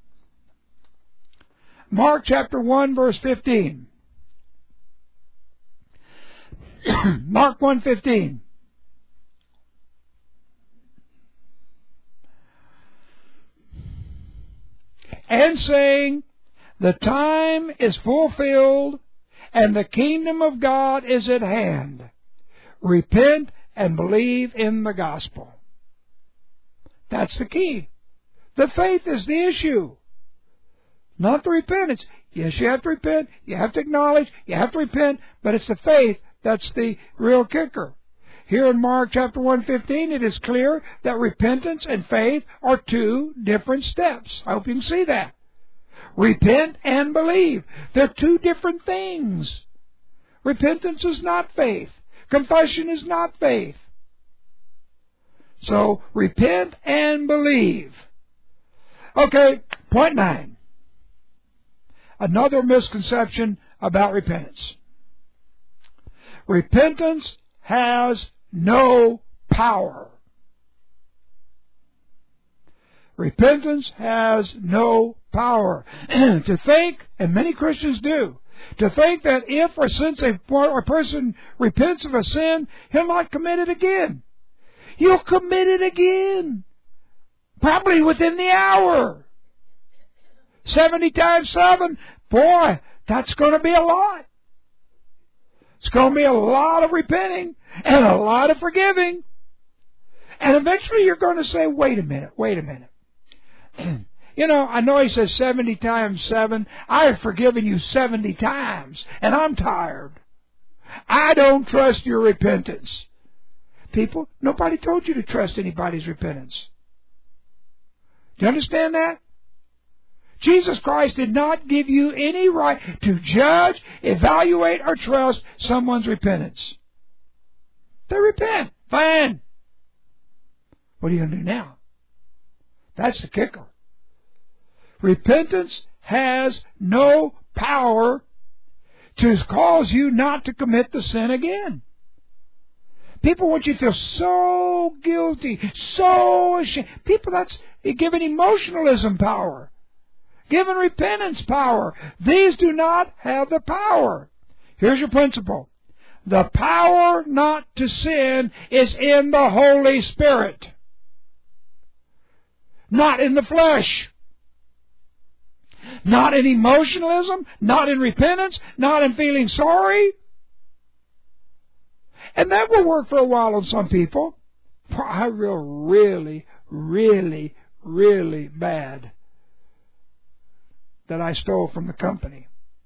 Mark chapter 1, verse 15. Mark 1:15. And saying, the time is fulfilled, and the kingdom of God is at hand. Repent and believe in the gospel. That's the key. The faith is the issue, not the repentance. Yes, you have to repent, you have to acknowledge, you have to repent, but it's the faith that's the real kicker. Here in Mark chapter 1:15, it is clear that repentance and faith are 2 different steps. I hope you can see that. Repent and believe. They're 2 different things. Repentance is not faith. Confession is not faith. So, repent and believe. Okay, point 9. Another misconception about repentance. Repentance has no power. Repentance has no power. To think, and many Christians do, to think that if or since a person repents of a sin, he'll not commit it again. He'll commit it again. Probably within the hour. 70 times 7. Boy, that's going to be a lot. It's going to be a lot of repenting and a lot of forgiving. And eventually you're going to say, wait a minute. You know, I know he says 70 times 7. I have forgiven you 70 times, and I'm tired. I don't trust your repentance. People, nobody told you to trust anybody's repentance. Do you understand that? Jesus Christ did not give you any right to judge, evaluate, or trust someone's repentance. They repent. Fine. What are you going to do now? That's the kicker. Repentance has no power to cause you not to commit the sin again. People want you to feel so guilty, so ashamed. People, that's giving emotionalism power, giving repentance power. These do not have the power. Here's your principle. The power not to sin is in the Holy Spirit, not in the flesh. Not in emotionalism, not in repentance, not in feeling sorry. And that will work for a while on some people. I feel really, really, really bad that I stole from the company,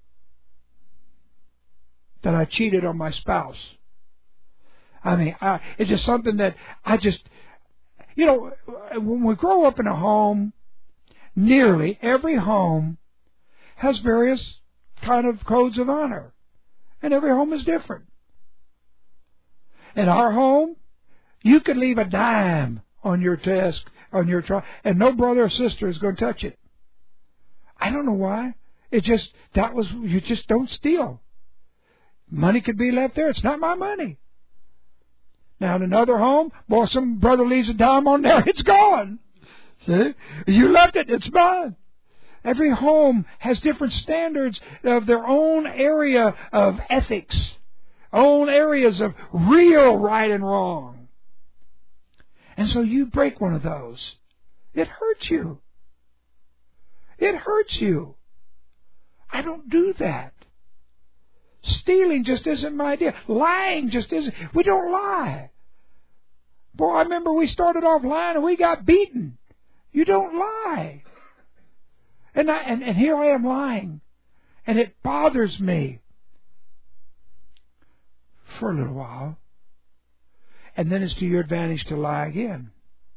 that I cheated on my spouse. I mean, it's just something that you know, when we grow up in a home, nearly every home has various kind of codes of honor. And every home is different. In our home, you could leave a dime on your desk, on your tray, and no brother or sister is going to touch it. I don't know why. You just don't steal. Money could be left there. It's not my money. Now in another home, boy, some brother leaves a dime on there, it's gone. See? You left it, it's mine. Every home has different standards of their own area of ethics, own areas of real right and wrong. And so you break one of those. It hurts you. It hurts you. I don't do that. Stealing just isn't my idea. Lying just isn't. We don't lie. Boy, I remember we started off lying and we got beaten. You don't lie. And here I am lying. And it bothers me for a little while. And then it's to your advantage to lie again.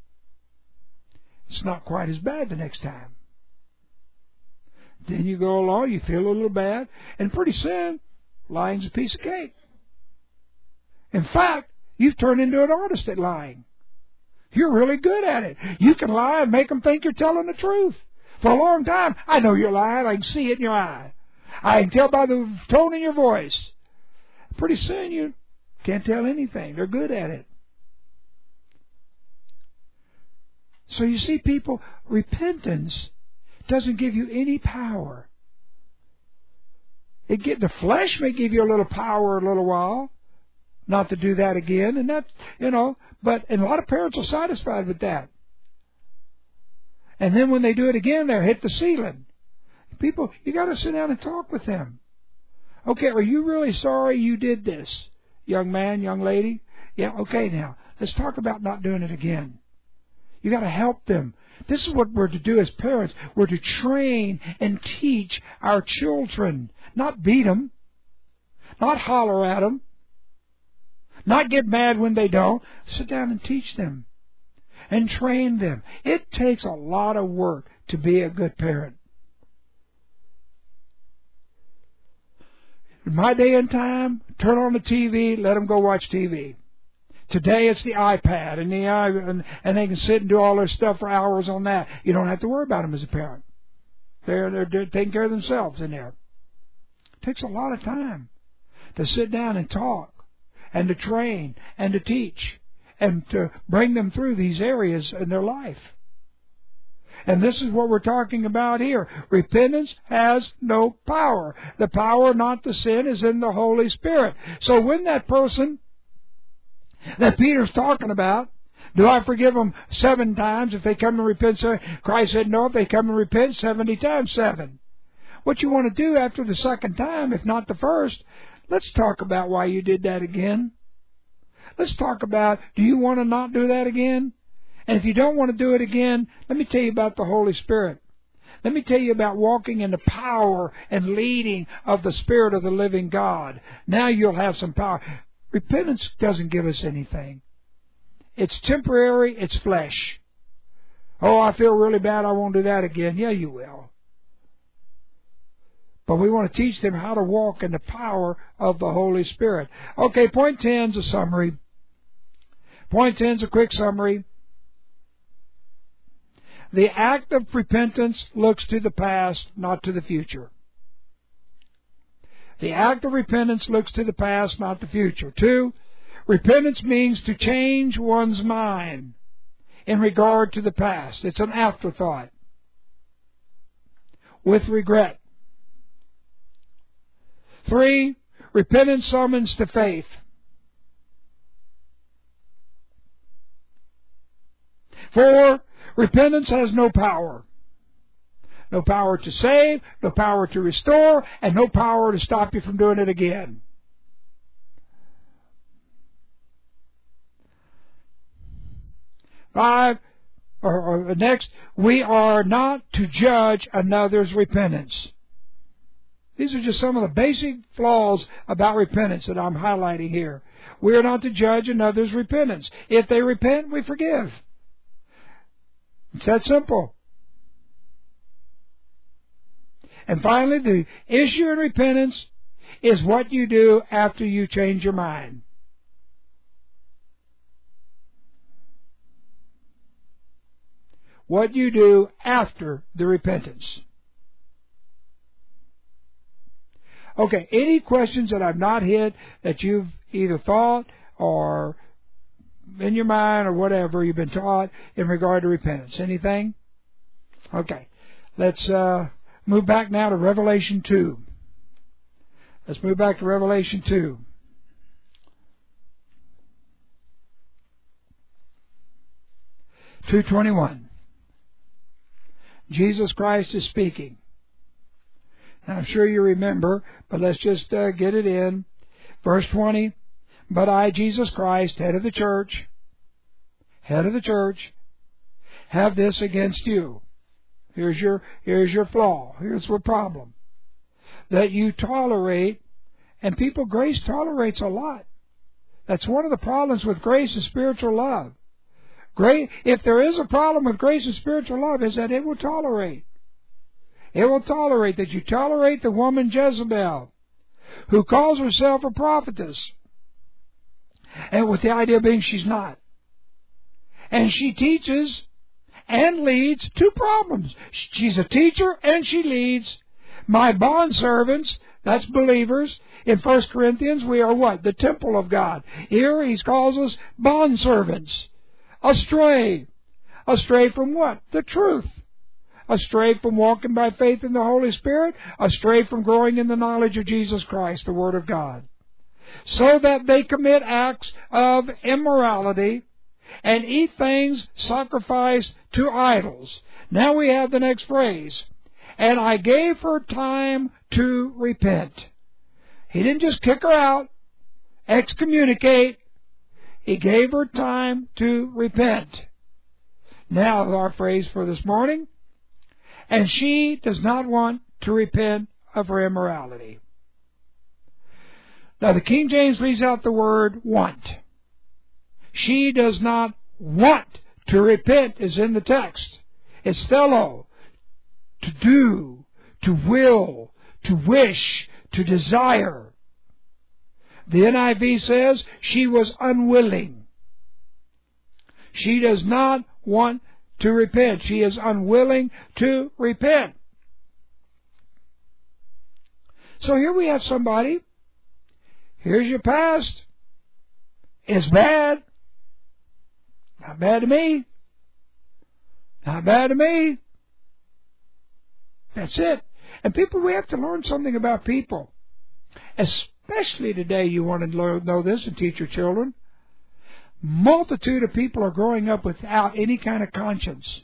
It's not quite as bad the next time. Then you go along, you feel a little bad, and pretty soon, lying's a piece of cake. In fact, you've turned into an artist at lying. You're really good at it. You can lie and make them think you're telling the truth. For a long time, I know you're lying. I can see it in your eye. I can tell by the tone in your voice. Pretty soon, you can't tell anything. They're good at it. So you see, people, repentance doesn't give you any power. The flesh may give you a little power a little while, not to do that again, and that's, and a lot of parents are satisfied with that. And then when they do it again, they'll hit the ceiling. People, you got to sit down and talk with them. Okay, are you really sorry you did this, young man, young lady? Yeah, okay, now, let's talk about not doing it again. You got to help them. This is what we're to do as parents. We're to train and teach our children. Not beat them. Not holler at them. Not get mad when they don't. Sit down and teach them. And train them. It takes a lot of work to be a good parent. In my day and time, turn on the TV, let them go watch TV. Today it's the iPad and they can sit and do all their stuff for hours on that. You don't have to worry about them as a parent. They're taking care of themselves in there. It takes a lot of time to sit down and talk and to train and to teach and to bring them through these areas in their life. And this is what we're talking about here. Repentance has no power. The power not to sin is in the Holy Spirit. So when that person that Peter's talking about, do I forgive them 7 times if they come and repent? Christ said, no, if they come and repent 70 times 7. What you want to do after the second time, if not the first, let's talk about why you did that again. Let's talk about, do you want to not do that again? And if you don't want to do it again, let me tell you about the Holy Spirit. Let me tell you about walking in the power and leading of the Spirit of the living God. Now you'll have some power. Repentance doesn't give us anything. It's temporary, it's flesh. Oh, I feel really bad, I won't do that again. Yeah, you will. But we want to teach them how to walk in the power of the Holy Spirit. Okay, point 10 is a summary. Point 10 is a quick summary. The act of repentance looks to the past, not to the future. The act of repentance looks to the past, not the future. 2, repentance means to change one's mind in regard to the past. It's an afterthought with regret. 3, repentance summons to faith. 4, repentance has no power. No power to save, no power to restore, and no power to stop you from doing it again. Next, we are not to judge another's repentance. These are just some of the basic flaws about repentance that I'm highlighting here. We are not to judge another's repentance. If they repent, we forgive. It's that simple. And finally, the issue in repentance is what you do after you change your mind. what you do after the repentance. Okay, any questions that I've not hit that you've either thought or in your mind or whatever you've been taught in regard to repentance? Anything? Okay, let's move back now to Revelation 2. Let's move back to Revelation 2. (2:21). Jesus Christ is speaking. Now, I'm sure you remember, but let's just get it in. Verse 20, but I, Jesus Christ, head of the church, have this against you. Here's your flaw. Here's the problem. That you tolerate, and people, grace tolerates a lot. That's one of the problems with grace and spiritual love. If there is a problem with grace and spiritual love, is that it will tolerate. It will tolerate that you tolerate the woman Jezebel, who calls herself a prophetess, and with the idea being she's not. And she teaches and leads two problems. She's a teacher and she leads. My bondservants, that's believers. In 1 Corinthians, we are what? The temple of God. Here he calls us bondservants. Astray. Astray from what? The truth. Astray from walking by faith in the Holy Spirit. Astray from growing in the knowledge of Jesus Christ, the Word of God. So that they commit acts of immorality and eat things sacrificed to idols. Now we have the next phrase. And I gave her time to repent. He didn't just kick her out, excommunicate. He gave her time to repent. Now our phrase for this morning. And she does not want to repent of her immorality. Now the King James leaves out the word want. She does not want to repent is in the text. It's thelo, to do, to will, to wish, to desire. The NIV says she was unwilling. She does not want to repent. She is unwilling to repent. So here we have somebody. Here's your past. It's bad. Not bad to me. Not bad to me. That's it. And people, we have to learn something about people. Especially today, you want to know this and teach your children. Multitude of people are growing up without any kind of conscience.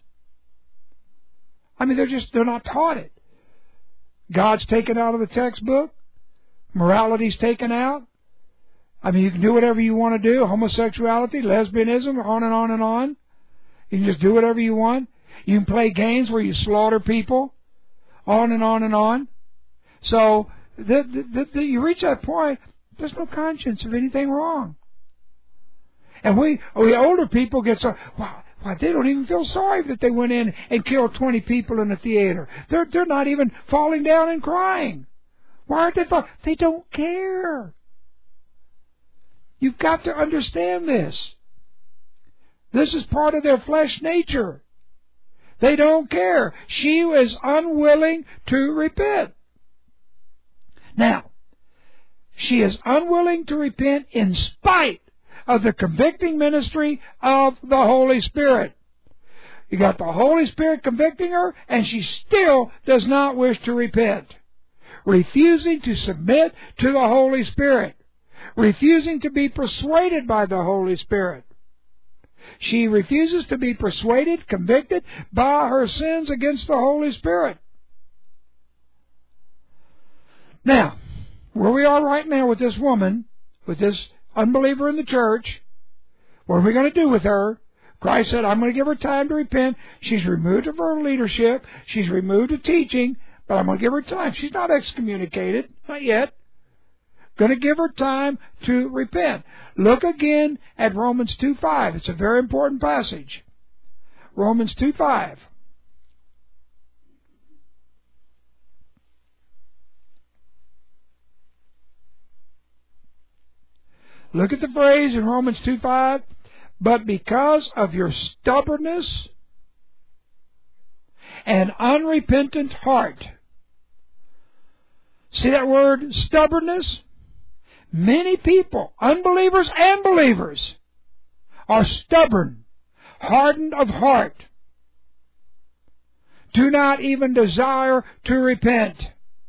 I mean, they're not taught it. God's taken out of the textbook. Morality's taken out. I mean, you can do whatever you want to do. Homosexuality, lesbianism, on and on and on. You can just do whatever you want. You can play games where you slaughter people. On and on and on. So, you reach that point, there's no conscience of anything wrong. And we older people get so, wow, they don't even feel sorry that they went in and killed 20 people in the theater. They're not even falling down and crying. Why aren't they? They don't care. You've got to understand this. This is part of their flesh nature. They don't care. She was unwilling to repent. Now, she is unwilling to repent in spite of the convicting ministry of the Holy Spirit. You got the Holy Spirit convicting her, and she still does not wish to repent. Refusing to submit to the Holy Spirit. Refusing to be persuaded by the Holy Spirit. She refuses to be persuaded, convicted by her sins against the Holy Spirit. Now, where we are right now with this woman, with this unbeliever in the church, what are we going to do with her? Christ said, I'm going to give her time to repent. She's removed of her leadership. She's removed of teaching, but I'm going to give her time. She's not excommunicated, not yet. Going to give her time to repent. Look again at Romans 2:5. It's a very important passage. Romans 2:5. Look at the phrase in Romans 2:5. But because of your stubbornness an unrepentant heart. See that word, stubbornness? Many people, unbelievers and believers, are stubborn, hardened of heart, do not even desire to repent.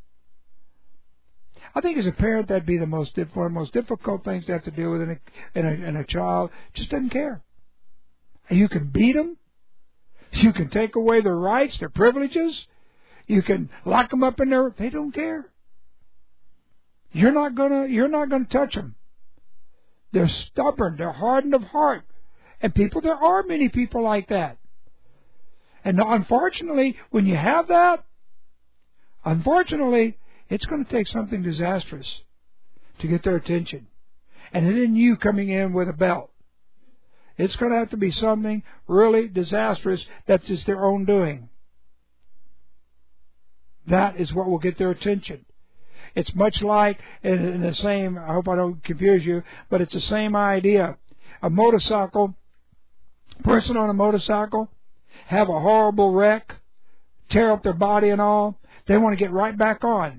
I think as a parent that'd be one of the most difficult things to have to deal with in a child. Just doesn't care. You can beat them. You can take away their rights, their privileges. You can lock them up in there. They don't care. You're not gonna touch them. They're stubborn. They're hardened of heart. And there are many people like that. And unfortunately, when you have that, it's going to take something disastrous to get their attention. And it isn't you coming in with a belt. It's going to have to be something really disastrous that's just their own doing. That is what will get their attention. It's much like, in the same, I hope I don't confuse you, but it's the same idea. A person on a motorcycle, have a horrible wreck, tear up their body and all, they want to get right back on.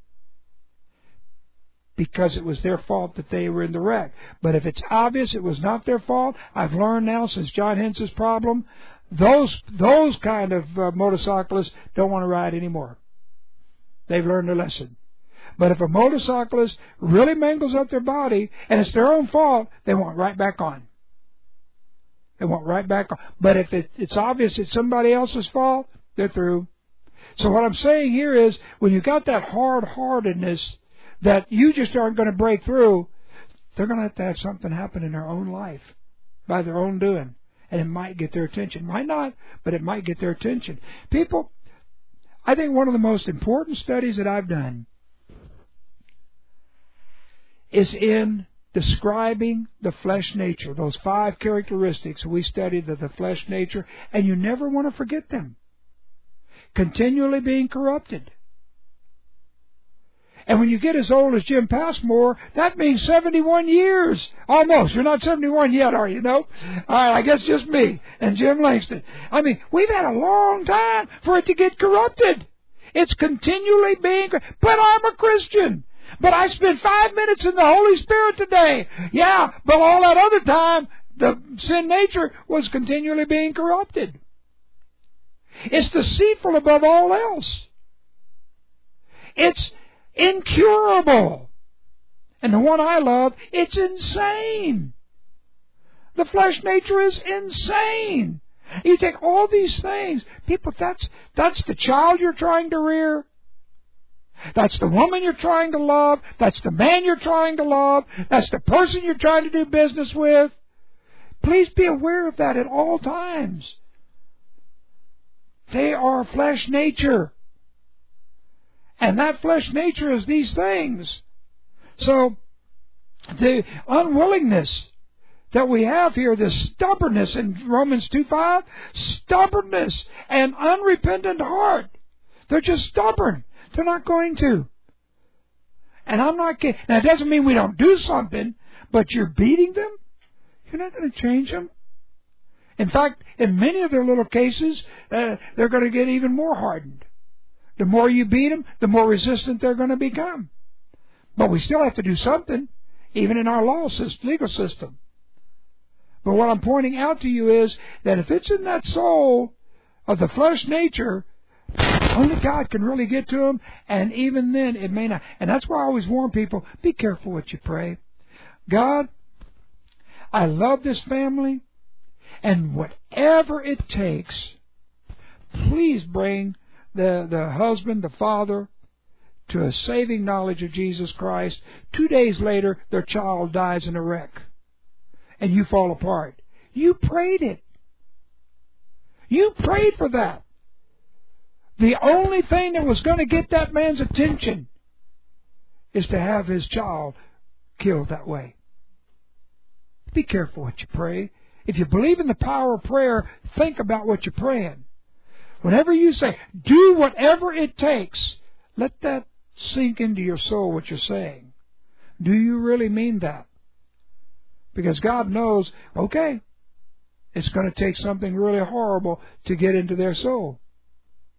Because it was their fault that they were in the wreck. But if it's obvious it was not their fault, I've learned now since John Hence's problem, those kind of motorcyclists don't want to ride anymore. They've learned their lesson. But if a motorcyclist really mangles up their body and it's their own fault, they want right back on. They want right back on. But if it's obvious it's somebody else's fault, they're through. So what I'm saying here is, when you got that hard-heartedness that you just aren't going to break through, they're going to have something happen in their own life by their own doing. And it might get their attention. Might not, but it might get their attention. People, I think one of the most important studies that I've done is in describing the flesh nature. Those 5 characteristics we studied of the flesh nature, and you never want to forget them. Continually being corrupted. And when you get as old as Jim Passmore, that means 71 years. Almost. You're not 71 yet, are you? No? All right, I guess just me and Jim Langston. I mean, we've had a long time for it to get corrupted. It's continually being... But I'm a Christian. But I spent 5 minutes in the Holy Spirit today. Yeah, but all that other time, the sin nature was continually being corrupted. It's deceitful above all else. It's incurable. And the one I love, it's insane. The flesh nature is insane. You take all these things. People, that's the child you're trying to rear. That's the woman you're trying to love. That's the man you're trying to love. That's the person you're trying to do business with. Please be aware of that at all times. They are flesh nature. And that flesh nature is these things. So, the unwillingness that we have here, this stubbornness in Romans 2:5, stubbornness and unrepentant heart. They're just stubborn. They're not going to. And I'm not kidding. Now, it doesn't mean we don't do something, but you're beating them? You're not going to change them. In fact, in many of their little cases, they're going to get even more hardened. The more you beat them, the more resistant they're going to become. But we still have to do something, even in our legal system. But what I'm pointing out to you is that if it's in that soul of the flesh nature, only God can really get to them, and even then it may not. And that's why I always warn people, be careful what you pray. God, I love this family, and whatever it takes, please bring the husband, the father, to a saving knowledge of Jesus Christ. 2 days later, their child dies in a wreck, and you fall apart. You prayed it. You prayed for that. The only thing that was going to get that man's attention is to have his child killed that way. Be careful what you pray. If you believe in the power of prayer, think about what you're praying. Whenever you say, do whatever it takes, let that sink into your soul what you're saying. Do you really mean that? Because God knows, okay, it's going to take something really horrible to get into their soul.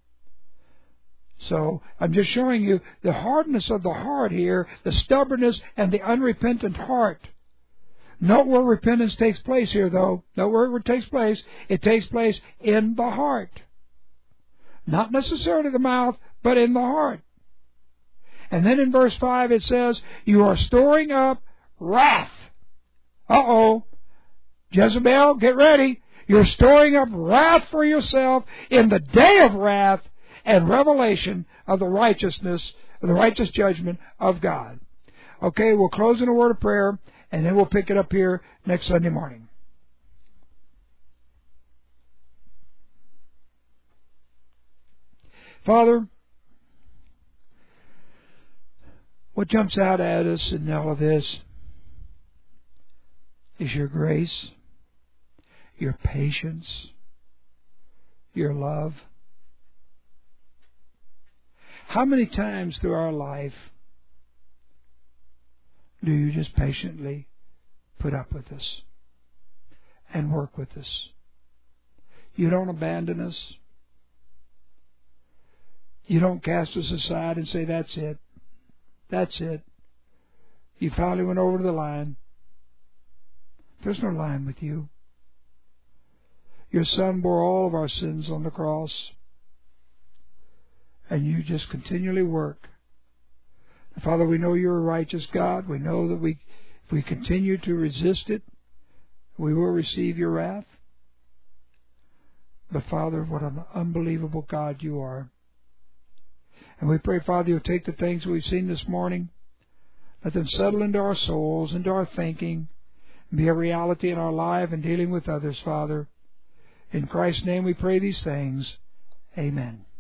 So I'm just showing you the hardness of the heart here, the stubbornness and the unrepentant heart. Note where repentance takes place here, though. Note where it takes place. It takes place in the heart. Not necessarily the mouth, but in the heart. And then in verse 5 it says, you are storing up wrath. Uh-oh. Jezebel, get ready. You're storing up wrath for yourself in the day of wrath and revelation of the righteousness, of the righteous judgment of God. Okay, we'll close in a word of prayer, and then we'll pick it up here next Sunday morning. Father, what jumps out at us in all of this is your grace, your patience, your love. How many times through our life do you just patiently put up with us and work with us? You don't abandon us. You don't cast us aside and say, that's it. That's it. You finally went over the line. There's no line with you. Your Son bore all of our sins on the cross. And you just continually work. And Father, we know you're a righteous God. We know that if we continue to resist it, we will receive your wrath. But Father, what an unbelievable God you are. And we pray, Father, you'll take the things we've seen this morning, let them settle into our souls, into our thinking, and be a reality in our life and dealing with others, Father. In Christ's name we pray these things. Amen.